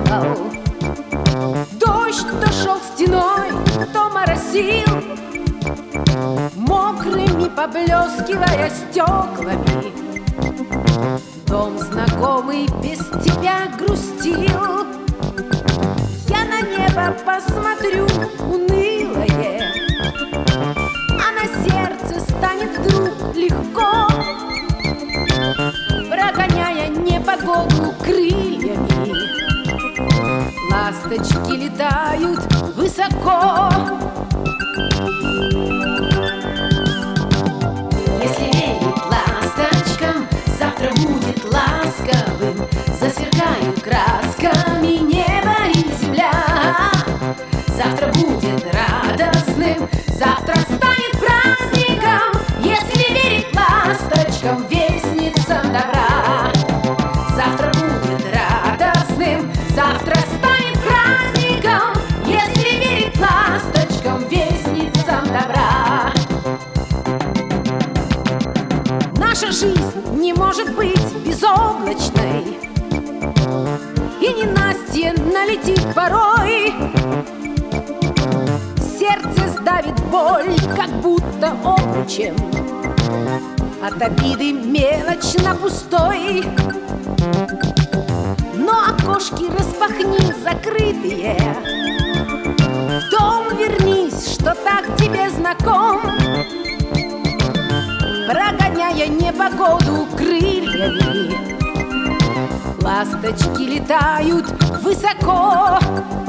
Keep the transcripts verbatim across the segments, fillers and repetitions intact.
плакал. Дождь то шел стеной, то моросил, мокрыми поблескивая стеклами. Дом знакомый без тебя грустил. Я на небо посмотрю унылое, а на сердце станет вдруг легко, прогоняя непогоду крыльями. Ласточки летают высоко. Если верить ласточкам, завтра будет ласковым, засверкают красками небо и земля. Завтра будет радостным, завтра станет праздником, если верить ласточкам, вестницам добра. Завтра будет радостным, завтра станет праздником, если верить ласточкам, вестницам добра. Наша жизнь не может быть безоблачной, и ненастье налетит порой. Сердце сдавит боль, как будто обручем, от обиды мелочно пустой. Но окошки распахни закрытые, в дом вернись, что так тебе знаком, прогоняя непогоду крыльями. Ласточки летают высоко.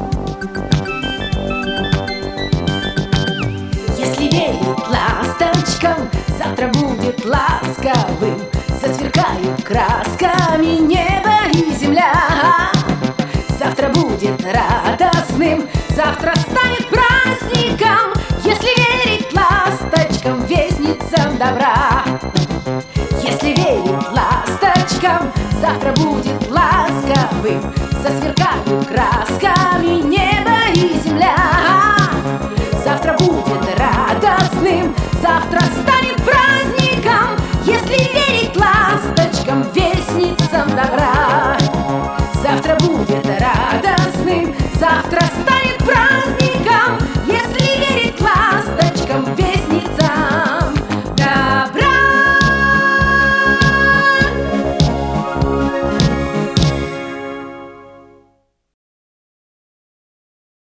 Если верить ласточкам, завтра будет ласковым, засверкают красками небо и земля. Завтра будет радостным, завтра станет праздником, если верить ласточкам, вестницам добра. Если верить ласточкам, завтра будет ласковым, засверкают красками небо и земля. Завтра будет радостным, завтра станет праздником, если верить ласточкам, вестницам добра.